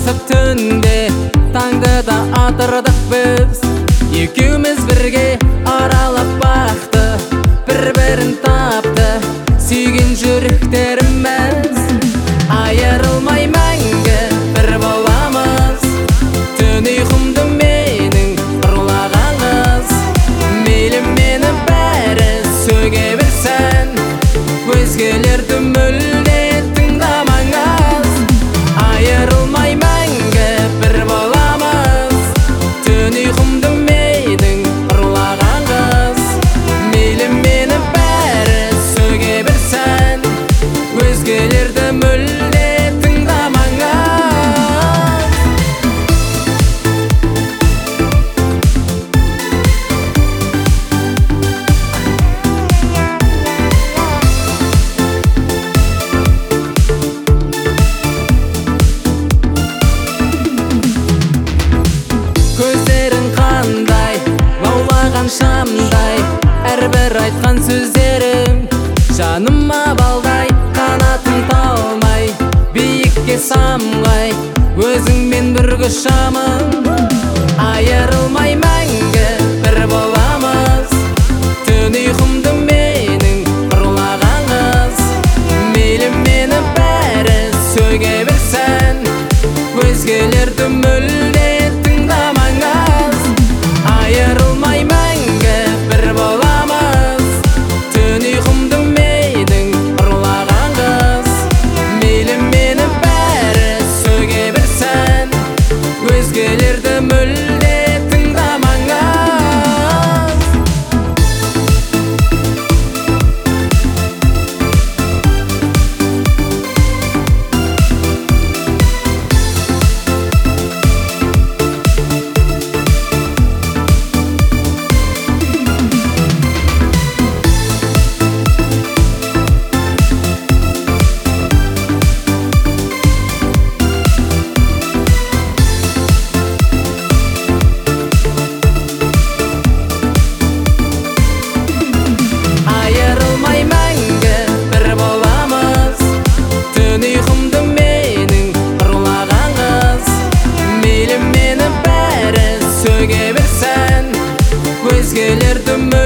адасып түнде таңдыда атырдық біз. Екеуміз бірге аралап бақты, бір-бірін тапты сүйген жүректеріміз. Айырылмай мәңгі бір боламыз, түн ұйқымды менің ұрлағаныз. Мейлі мені бәрі сөге берсін, өзгелерді мүлде тыңдамаңыз. Айырылмай мәңгі бір боламыз, түн ұйқымды менің ұрлағаныз. Мейлі мені бәрі сөге берсін, өзгелерді мүлде тыңдамаңыз. Көздерің қандай, лаулаған шамдай, әрбір айтқан сөздерің жаныма балдай. Қанатын талмай, биікке самғай, өзіңмен бірге ұшамын. Айырылмай мәңгі бір боламыз, түн ұйқымды менің ұрлағаныз. Мейлі мені бәрі сөге берсін, өзгелерді мүлде тыңдамаңыз. Айырылмай мәңгі бір боламыз, түн ұйқымды менің ұрлағаныз. Мейлі мені бәрі сөге берсін, өзгелерді мүлде тыңдамаңыз. Айырылмай мәңгі бір боламыз, түн ұйқымды менің ұрлағаныз. Мейлі мені бәрі сөге берсін, өзгелерді